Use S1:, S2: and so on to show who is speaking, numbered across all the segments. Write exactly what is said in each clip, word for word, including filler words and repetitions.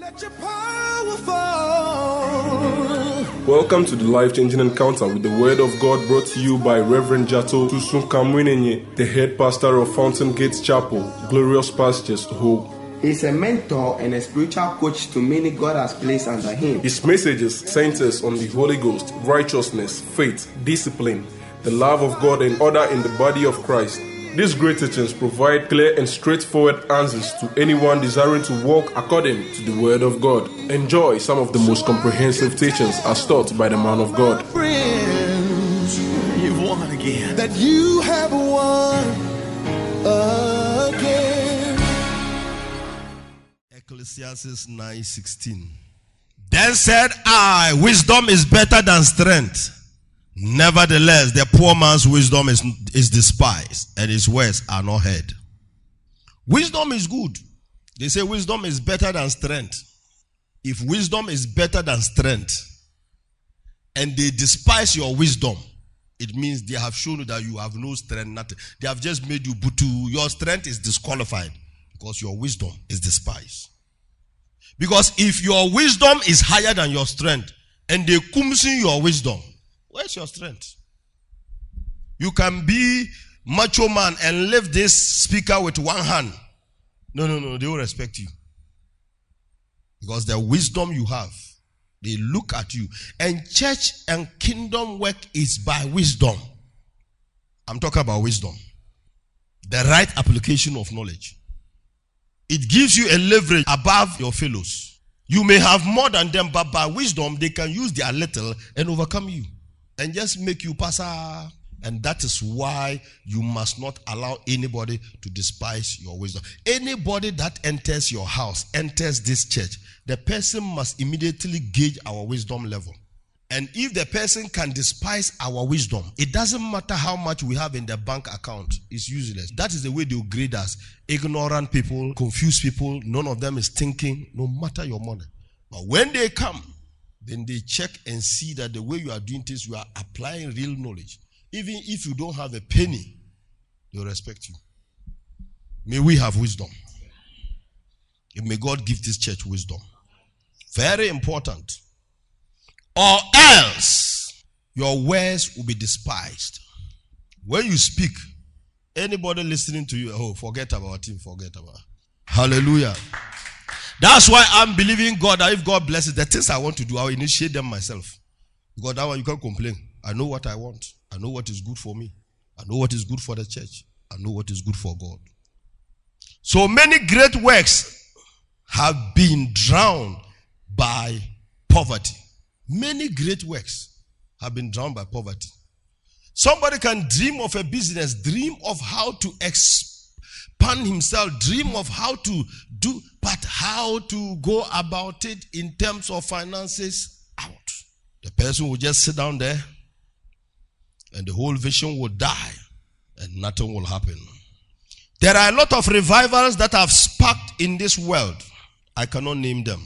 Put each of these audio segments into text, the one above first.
S1: Welcome to the life-changing encounter with the Word of God, brought to you by Reverend Jato Tusun Kamwinenye, the head pastor of Fountain Gates Chapel, Glorious Pastures, Hope.
S2: He's a mentor and a spiritual coach to many God has placed under him.
S1: His messages centers on the Holy Ghost, righteousness, faith, discipline, the love of God and order in the body of Christ. These great teachings provide clear and straightforward answers to anyone desiring to walk according to the Word of God. Enjoy some of the most comprehensive teachings as taught by the man of God.
S3: Friends, you've won again. That you have won again.
S4: Ecclesiastes nine sixteen. Then said I, wisdom is better than strength. Nevertheless, the poor man's wisdom is, is despised, and his words are not heard. Wisdom is good. They say wisdom is better than strength. If wisdom is better than strength, and they despise your wisdom, it means they have shown you that you have no strength, nothing. They have just made you butu. Your strength is disqualified because your wisdom is despised. Because if your wisdom is higher than your strength, and they kumsin your wisdom, where's your strength? You can be macho man and lift this speaker with one hand. No, no, no, they will respect you. Because the wisdom you have, they look at you. And church and kingdom work is by wisdom. I'm talking about wisdom. The right application of knowledge. It gives you a leverage above your fellows. You may have more than them, but by wisdom, they can use their little and overcome you. And just make you pass. And that is why you must not allow anybody to despise your wisdom. Anybody that enters your house, enters this church, the person must immediately gauge our wisdom level. And if the person can despise our wisdom, it doesn't matter how much we have in the bank account, it's useless. That is the way they will grade us. Ignorant people, confused people, none of them is thinking, no matter your money. But when they come, then they check and see that the way you are doing things, you are applying real knowledge. Even if you don't have a penny, they'll respect you. May we have wisdom. And may God give this church wisdom. Very important. Or else, your words will be despised. When you speak, anybody listening to you, oh, forget about him, forget about him. Hallelujah. That's why I'm believing God that if God blesses the things I want to do, I will initiate them myself. Because that one you can't complain. I know what I want. I know what is good for me. I know what is good for the church. I know what is good for God. So many great works have been drowned by poverty. Many great works have been drowned by poverty. Somebody can dream of a business, dream of how to expand himself, dream of how to do, but how to go about it in terms of finances, out. The person will just sit down there and the whole vision will die and nothing will happen. There are a lot of revivals that have sparked in this world. I cannot name them.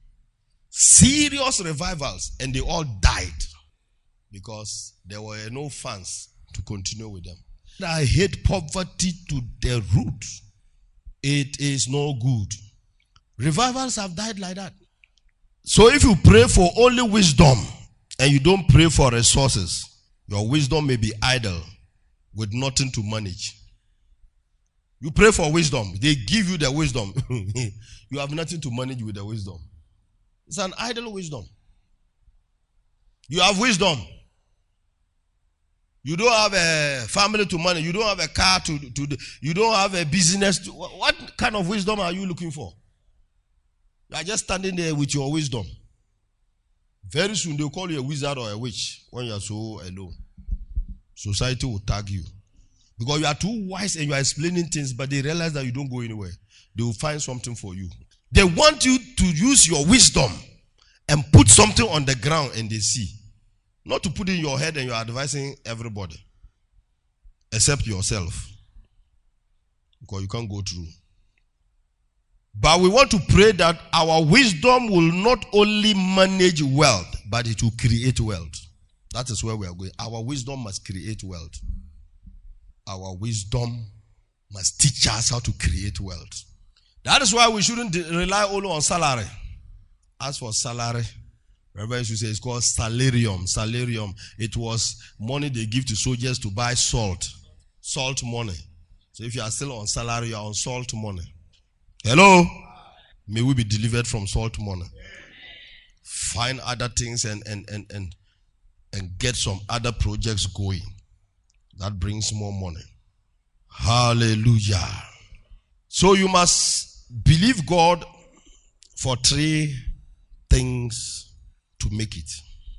S4: Serious revivals, and they all died because there were no funds to continue with them. I hate poverty to the root. It is no good. Revivals have died like that. So if you pray for only wisdom and you don't pray for resources, your wisdom may be idle with nothing to manage. You pray for wisdom, they give you the wisdom. You have nothing to manage with the wisdom. It's an idle wisdom. You have wisdom. You don't have a family to manage. You don't have a car to, to you don't have a business. To, what kind of wisdom are you looking for? You are just standing there with your wisdom. Very soon they'll call you a wizard or a witch when you are so alone. Society will tag you. Because you are too wise and you are explaining things, but they realize that you don't go anywhere. They will find something for you. They want you to use your wisdom and put something on the ground and they see. Not to put in your head and you're advising everybody. Except yourself. Because you can't go through. But we want to pray that our wisdom will not only manage wealth, but it will create wealth. That is where we are going. Our wisdom must create wealth. Our wisdom must teach us how to create wealth. That is why we shouldn't rely only on salary. as for salary, Reverend used to say it's called salarium. Salarium. It was money they give to soldiers to buy salt. Salt money. So if you are still on salary, you are on salt money. Hello? May we be delivered from salt money. Find other things and and and and, and get some other projects going. That brings more money. Hallelujah. So you must believe God for three things to make it.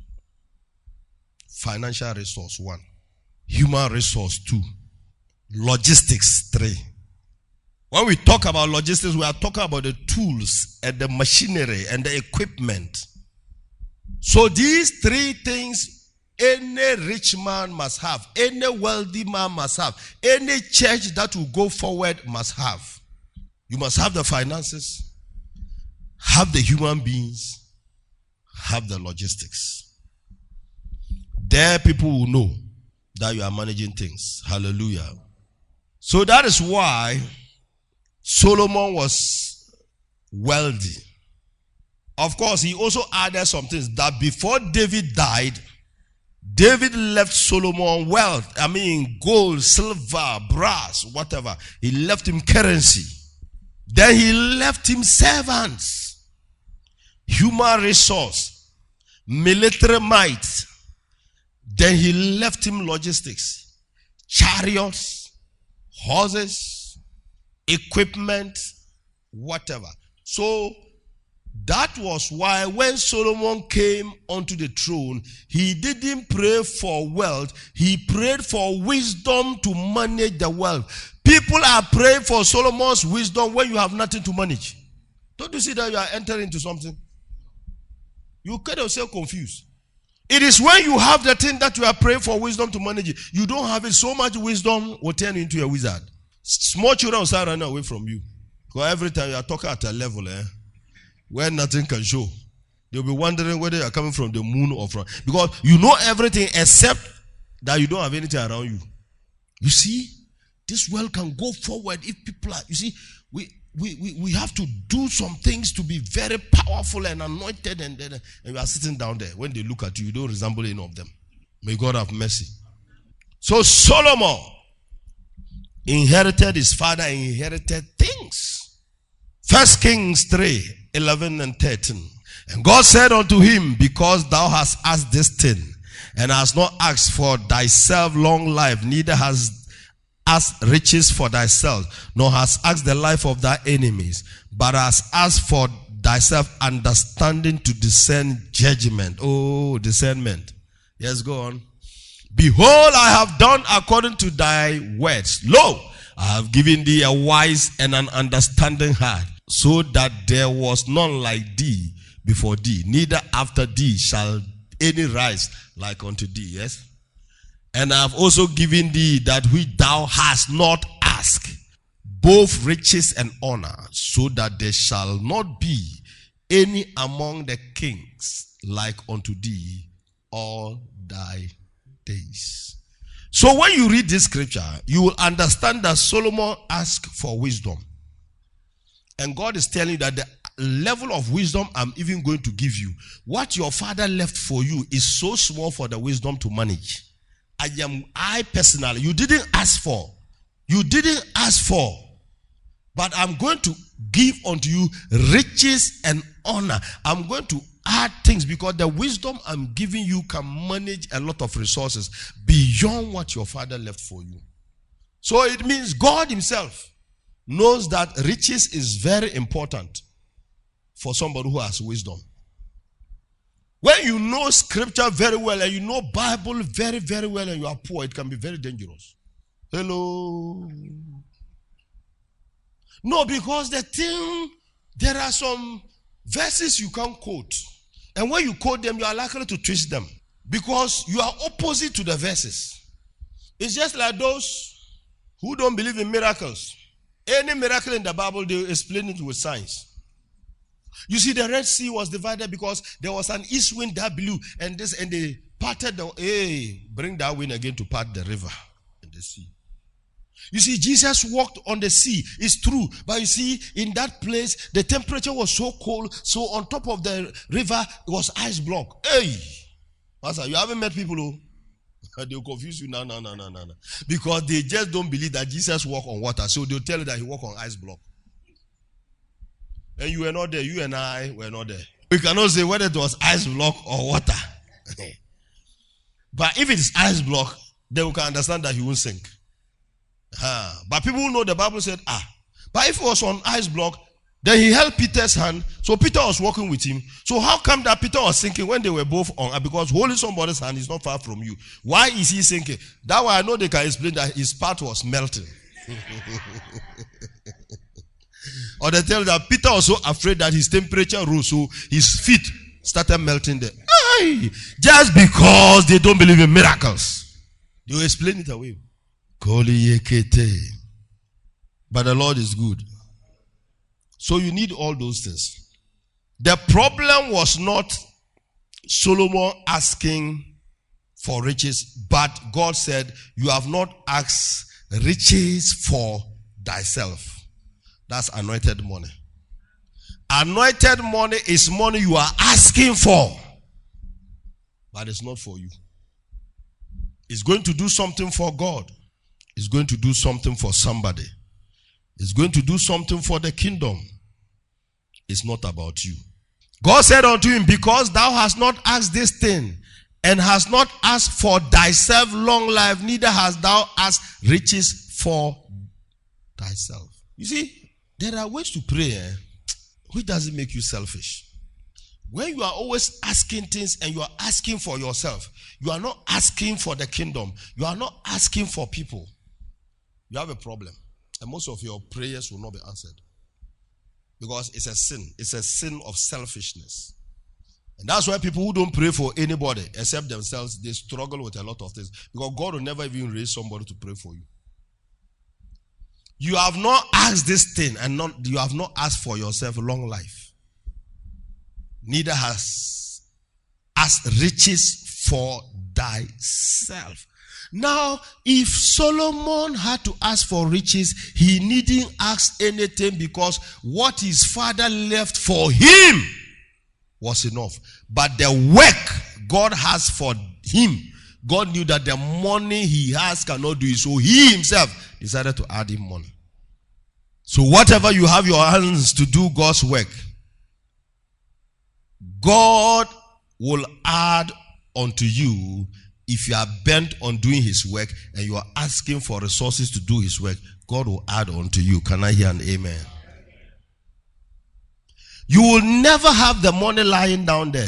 S4: Financial resource, one. Human resource, two. Logistics, three. When we talk about logistics, we are talking about the tools and the machinery and the equipment. So these three things, any rich man must have, any wealthy man must have, any church that will go forward must have. You must have the finances, have the human beings, have the logistics. There people will know that you are managing things. Hallelujah. So that is why Solomon was wealthy. Of course, he also added some things that before David died, David left Solomon wealth. I mean, gold, silver, brass, whatever. He left him currency. Then he left him servants, human resource, military might. Then he left him logistics, chariots, horses, equipment, whatever. So that was why when Solomon came onto the throne, he didn't pray for wealth. He prayed for wisdom to manage the wealth. People are praying for Solomon's wisdom when you have nothing to manage. Don't you see that you are entering into something? You get yourself confused. It is when you have the thing that you are praying for wisdom to manage it. You don't have it. So much wisdom will turn you into a wizard. Small children will start running away from you. Because every time you are talking at a level, eh, where nothing can show. They'll be wondering whether you are coming from the moon or from. Because you know everything except that you don't have anything around you. You see, this world can go forward if people are, you see, we we we, we have to do some things to be very powerful and anointed, and, and, and you are sitting down there. When they look at you, you don't resemble any of them. May God have mercy. So Solomon inherited, his father inherited things. First Kings three, eleven and thirteen. And God said unto him, because thou hast asked this thing, and hast not asked for thyself long life, neither hast asked riches for thyself, nor hast asked the life of thy enemies, but hast asked for thyself understanding to discern judgment. Oh, discernment. Yes, go on. Behold, I have done according to thy words. Lo, I have given thee a wise and an understanding heart, so that there was none like thee before thee, neither after thee shall any rise like unto thee. Yes. And I have also given thee that which thou hast not asked, both riches and honor, so that there shall not be any among the kings like unto thee all thy days. So when you read this scripture, you will understand that Solomon asked for wisdom. And God is telling you that the level of wisdom I'm even going to give you, what your father left for you is so small for the wisdom to manage. I am, I personally, you didn't ask for. You didn't ask for. But I'm going to give unto you riches and honor. I'm going to add things because the wisdom I'm giving you can manage a lot of resources beyond what your father left for you. So it means God himself knows that riches is very important for somebody who has wisdom. When you know scripture very well and you know Bible very, very well and you are poor, it can be very dangerous. Hello. No, because the thing, there are some verses you can't quote. And when you quote them, you are likely to twist them. Because you are opposite to the verses. It's just like those who don't believe in miracles. Any miracle in the Bible, they explain it with science. You see, the Red Sea was divided because there was an east wind that blew, and this, and they parted the, hey, bring that wind again to part the river and the sea. You see, Jesus walked on the sea. It's true. But you see, in that place, the temperature was so cold. So on top of the river, it was ice block. Hey! Pastor, you haven't met people who... They'll confuse you. No, no, no, no, no, no. Because they just don't believe that Jesus walked on water. So they'll tell you that he walked on ice block. And you were not there. You and I were not there. We cannot say whether it was ice block or water. But if it is ice block, then we can understand that he won't sink. Uh, but people who know the Bible said, ah. But if it was on ice block, then he held Peter's hand. So Peter was walking with him. So how come that Peter was sinking when they were both on? Because holding somebody's hand is not far from you. Why is he sinking? That way I know they can explain that his part was melting. Or they tell that Peter was so afraid that his temperature rose, so his feet started melting there. Aye. Just because they don't believe in miracles. You explain it away. But the Lord is good. So you need all those things. The problem was not Solomon asking for riches, but God said, you have not asked riches for thyself. That's anointed money. Anointed money is money you are asking for, but it's not for you. It's going to do something for God. It's going to do something for somebody. It's going to do something for the kingdom. It's not about you. God said unto him, because thou hast not asked this thing, and hast not asked for thyself long life, neither hast thou asked riches for thyself. You see, there are ways to pray, eh, which doesn't make you selfish. When you are always asking things and you are asking for yourself, you are not asking for the kingdom. You are not asking for people. You have a problem. And most of your prayers will not be answered. Because it's a sin. It's a sin of selfishness. And that's why people who don't pray for anybody except themselves, they struggle with a lot of things. Because God will never even raise somebody to pray for you. You have not asked this thing, and not, you have not asked for yourself long life. Neither has asked riches for thyself. Now, if Solomon had to ask for riches, he needn't ask anything, because what his father left for him was enough. But the work God has for him, God knew that the money he has cannot do it. So he himself decided to add him money. So whatever you have your hands to do God's work, God will add unto you. If you are bent on doing his work and you are asking for resources to do his work, God will add unto you. Can I hear an amen? You will never have the money lying down there.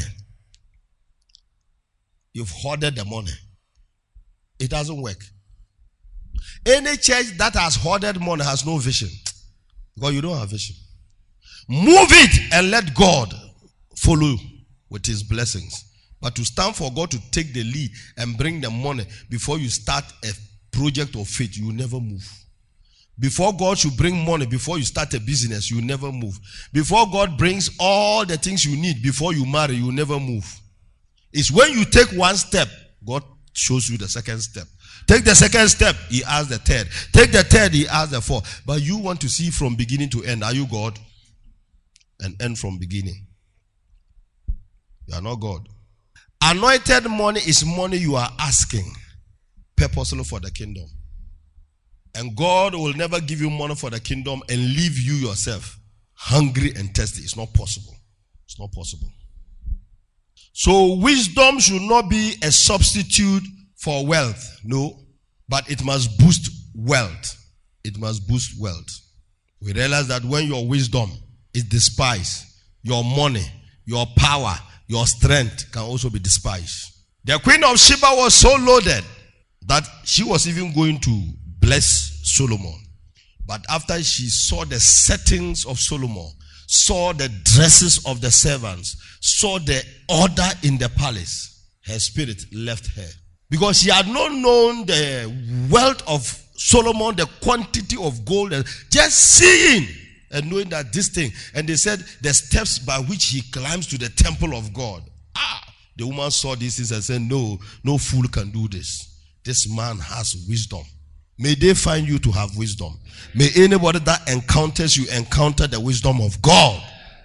S4: You've hoarded the money. It doesn't work. Any church that has hoarded money has no vision. Because you don't have vision. Move it and let God follow with his blessings. But to stand for God to take the lead and bring the money before you start a project of faith, you will never move. Before God should bring money, before you start a business, you will never move. Before God brings all the things you need before you marry, you will never move. It's when you take one step, God shows you the second step. Take the second step, he asks the third. Take the third, he asks the fourth. But you want to see from beginning to end. Are you God? And end from beginning. You are not God. Anointed money is money you are asking purposely for the kingdom. And God will never give you money for the kingdom and leave you yourself hungry and thirsty. It's not possible. It's not possible. So wisdom should not be a substitute for wealth. No. But it must boost wealth. It must boost wealth. We realize that when your wisdom is despised, your money, your power, your strength can also be despised. The queen of Sheba was so loaded that she was even going to bless Solomon. But after she saw the settings of Solomon, saw the dresses of the servants, saw the order in the palace, her spirit left her. Because she had not known the wealth of Solomon, the quantity of gold, and just seeing and knowing that this thing, and they said the steps by which he climbs to the temple of God. Ah, the woman saw this and said, no, no fool can do this. This man has wisdom. May they find you to have wisdom. May anybody that encounters you encounter the wisdom of God.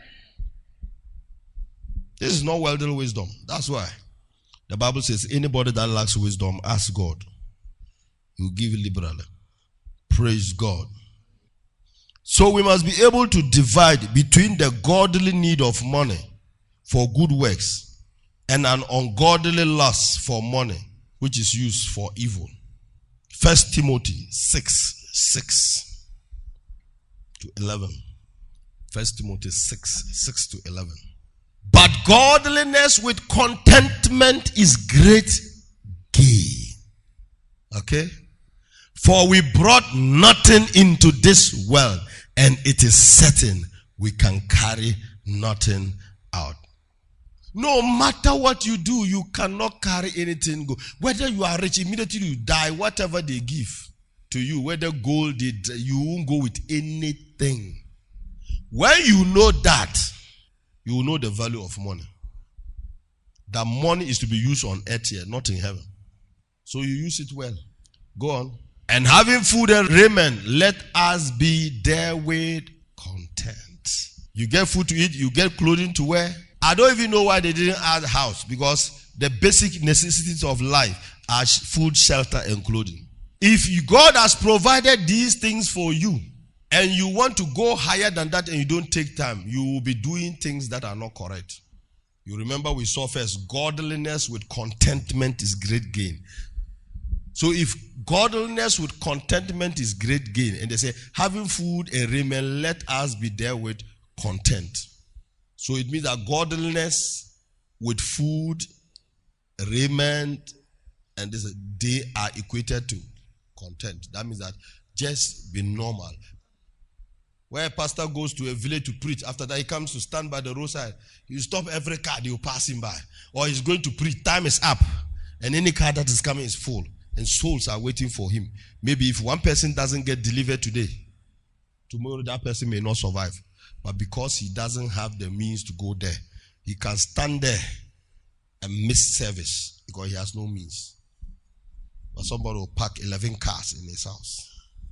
S4: This is not worldly wisdom. That's why the Bible says anybody that lacks wisdom, ask God. He will give liberally. Praise God. So we must be able to divide between the godly need of money for good works and an ungodly lust for money, which is used for evil. First Timothy six, six to eleven. First Timothy six, six to eleven. But godliness with contentment is great gain. Okay? For we brought nothing into this world, and it is certain we can carry nothing out. No matter what you do, you cannot carry anything. Go. Whether you are rich, immediately you die, whatever they give to you, whether gold, did, you won't go with anything. When you know that, you will know the value of money. That money is to be used on earth here, not in heaven. So you use it well. Go on. And having food and raiment, let us be therewith content. You get food to eat, you get clothing to wear. I don't even know why they didn't add house, because the basic necessities of life are food, shelter, and clothing. If God has provided these things for you, and you want to go higher than that and you don't take time, you will be doing things that are not correct. You remember we saw first, godliness with contentment is great gain. So if godliness with contentment is great gain, and they say, having food and raiment, let us be therewith content. So it means that godliness with food, raiment, and this, they are equated to content. That means that just be normal. Where a pastor goes to a village to preach, after that he comes to stand by the roadside, you stop every car that you pass him by. Or he's going to preach, time is up, and any car that is coming is full, and souls are waiting for him. Maybe if one person doesn't get delivered today, tomorrow that person may not survive. But because he doesn't have the means to go there, he can stand there and miss service because he has no means. But somebody will park eleven cars in his house.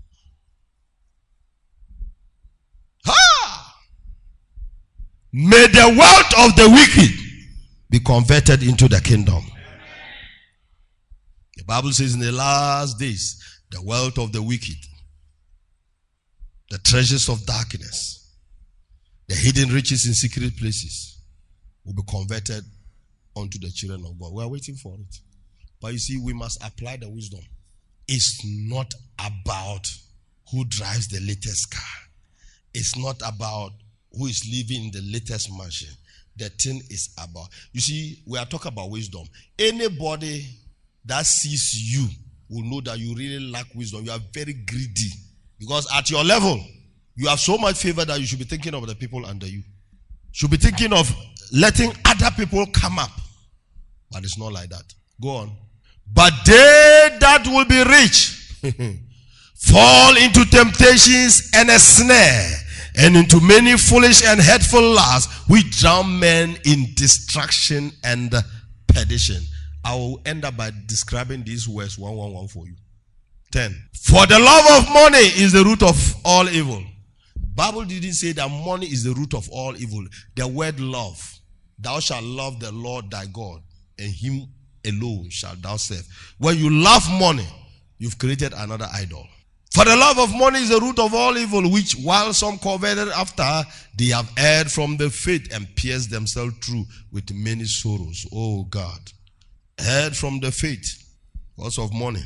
S4: Ha! May the wealth of the wicked be converted into the kingdom. The Bible says in the last days, the wealth of the wicked, the treasures of darkness, the hidden riches in secret places will be converted unto the children of God. We are waiting for it. But you see, we must apply the wisdom. It's not about who drives the latest car. It's not about who is living in the latest mansion. The thing is about, you see, we are talking about wisdom. Anybody that sees you will know that you really lack wisdom. You are very greedy. Because at your level, you have so much favor that you should be thinking of the people under you. Should be thinking of letting other people come up. But it's not like that. Go on. But they that will be rich fall into temptations and a snare, and into many foolish and hurtful lusts, which drown men in destruction and perdition. I will end up by describing these words one, one, one for you. ten. For the love of money is the root of all evil. Bible didn't say that money is the root of all evil. The word love. Thou shalt love the Lord thy God, and him alone shalt thou serve. When you love money, you've created another idol. For the love of money is the root of all evil, which while some coveted after, they have erred from the faith and pierced themselves through with many sorrows. Oh God. Erred from the faith because of money.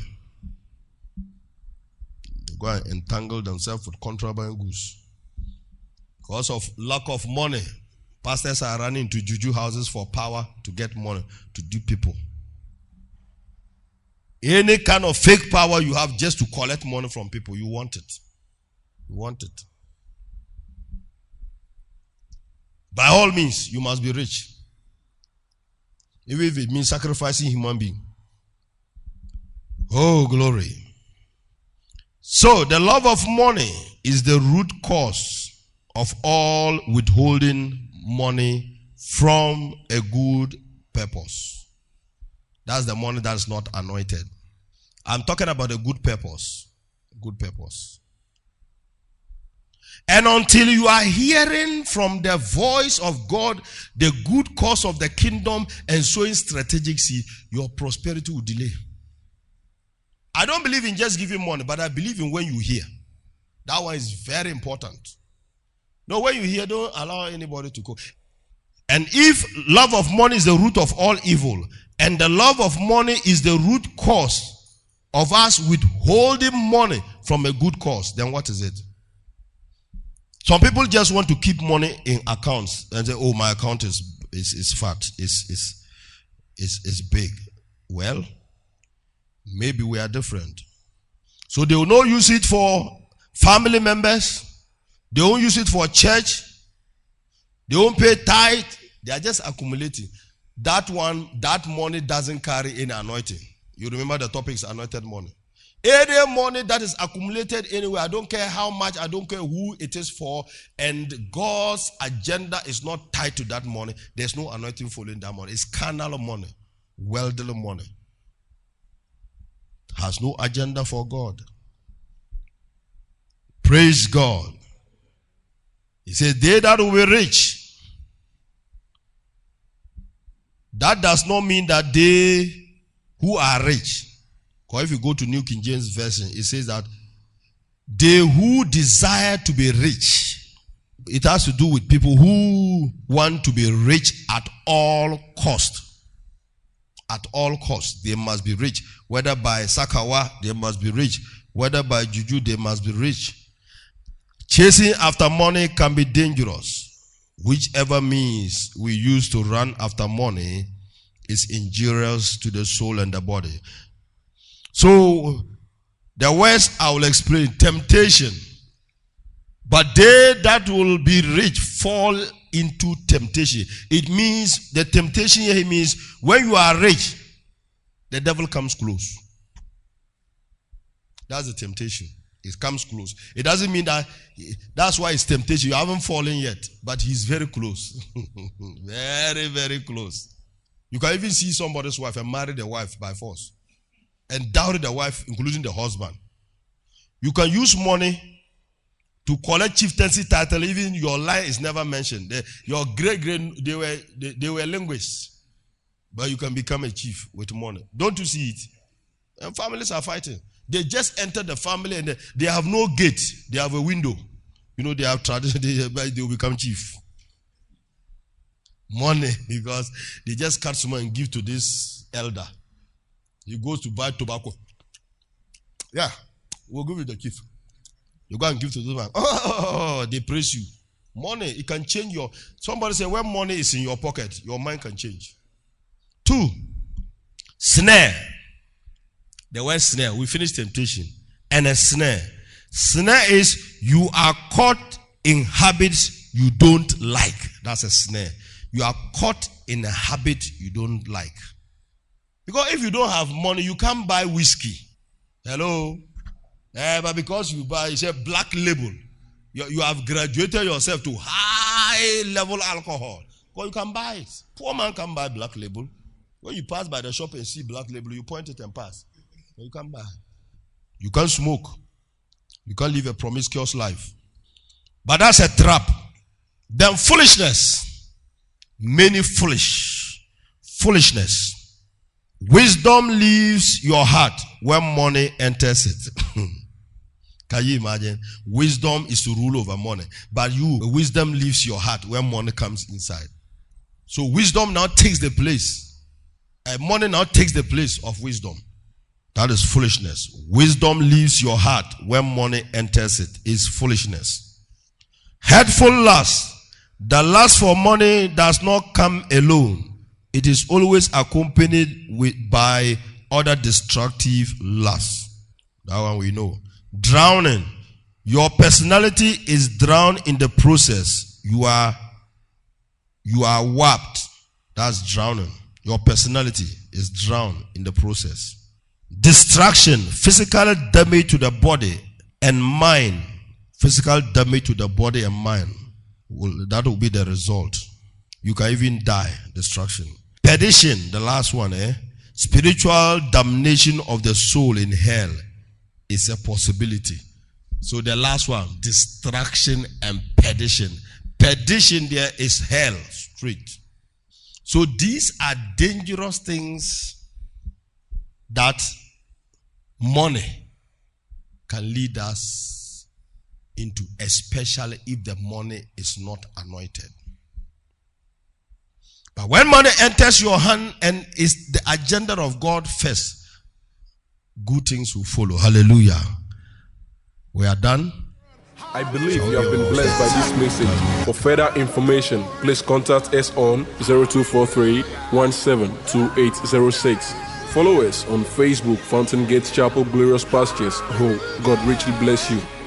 S4: They go and entangle themselves with contraband goods. Because of lack of money, pastors are running to juju houses for power to get money to do people. Any kind of fake power you have just to collect money from people, you want it. You want it. By all means, you must be rich. Even if it means sacrificing human being. Oh, glory. So, the love of money is the root cause of all withholding money from a good purpose. That's the money that's not anointed. I'm talking about a good purpose. Good purpose. And until you are hearing from the voice of God the good cause of the kingdom and sowing strategic seed, your prosperity will delay. I don't believe in just giving money, but I believe in when you hear. That one is very important. No, when you hear, don't allow anybody to go. And if love of money is the root of all evil, and the love of money is the root cause of us withholding money from a good cause, then what is it? Some people just want to keep money in accounts and say, oh, my account is is, is fat, is is is is big. Well, maybe we are different. So they will not use it for family members. They won't use it for church. They won't pay tithe. They are just accumulating. That one, that money doesn't carry any anointing. You remember the topic is anointed money. Any money that is accumulated anywhere, I don't care how much, I don't care who it is for, and God's agenda is not tied to that money. There's no anointing following that money. It's carnal money, worldly money. Has no agenda for God. Praise God. He says, they that will be rich. That does not mean that they who are rich. Because if you go to New King James Version, it says that they who desire to be rich. It has to do with people who want to be rich at all cost. At all costs, they must be rich. Whether by Sakawa, they must be rich. Whether by Juju, they must be rich. Chasing after money can be dangerous. Whichever means we use to run after money is injurious to the soul and the body. So, the words I will explain, temptation. But they that will be rich fall into temptation. It means, the temptation here means, when you are rich, the devil comes close. That's the temptation. It comes close. It doesn't mean that, that's why it's temptation. You haven't fallen yet, but he's very close. Very, very close. You can even see somebody's wife and marry the wife by force. And dowry the wife, including the husband. You can use money to collect chieftaincy title, even your line is never mentioned. They, your great great they were they, they were linguists, but you can become a chief with money. Don't you see it? And families are fighting. They just entered the family and they, they have no gate. They have a window. You know, they have tradition. They, they will become chief. Money, because they just cut some and give to this elder. He goes to buy tobacco. Yeah, we'll give you the gift. You go and give to this man. Oh, they praise you. Money, it can change your... Somebody say, when money is in your pocket, your mind can change. Two, snare. The word snare, we finished temptation. And a snare. Snare is you are caught in habits you don't like. That's a snare. You are caught in a habit you don't like. Because if you don't have money, you can't buy whiskey. Hello? Eh, but because you buy, it's a black label. You, you have graduated yourself to high level alcohol. Because you can buy it. Poor man can buy black label. When you pass by the shop and see black label, you point it and pass. You can't buy. You can't smoke. You can't live a promiscuous life. But that's a trap. Then foolishness. Many foolish. Foolishness. Wisdom leaves your heart when money enters it. Can you imagine? Wisdom is to rule over money. But you, wisdom leaves your heart when money comes inside. So wisdom now takes the place. Uh, money now takes the place of wisdom. That is foolishness. Wisdom leaves your heart when money enters it. Is foolishness. Hurtful lust. The lust for money does not come alone. It is always accompanied with by other destructive lusts. That one we know. Drowning. Your personality is drowned in the process. You are you are warped. That's drowning. Your personality is drowned in the process. Distraction. Physical damage to the body and mind. Physical damage to the body and mind. Well, that will be the result. You can even die. Destruction. Perdition, the last one, eh? Spiritual damnation of the soul in hell. is a possibility. So the last one, destruction and perdition. Perdition there is hell straight. So these are dangerous things that money can lead us into, especially if the money is not anointed. But when money enters your hand and is the agenda of God first, good things will follow. Hallelujah. We are done.
S1: I believe you have been blessed by this message. For further information, please contact us on zero two four three, one seven two eight zero six. Follow us on Facebook, Fountain Gate Chapel Glorious Pastures. Oh, God richly bless you.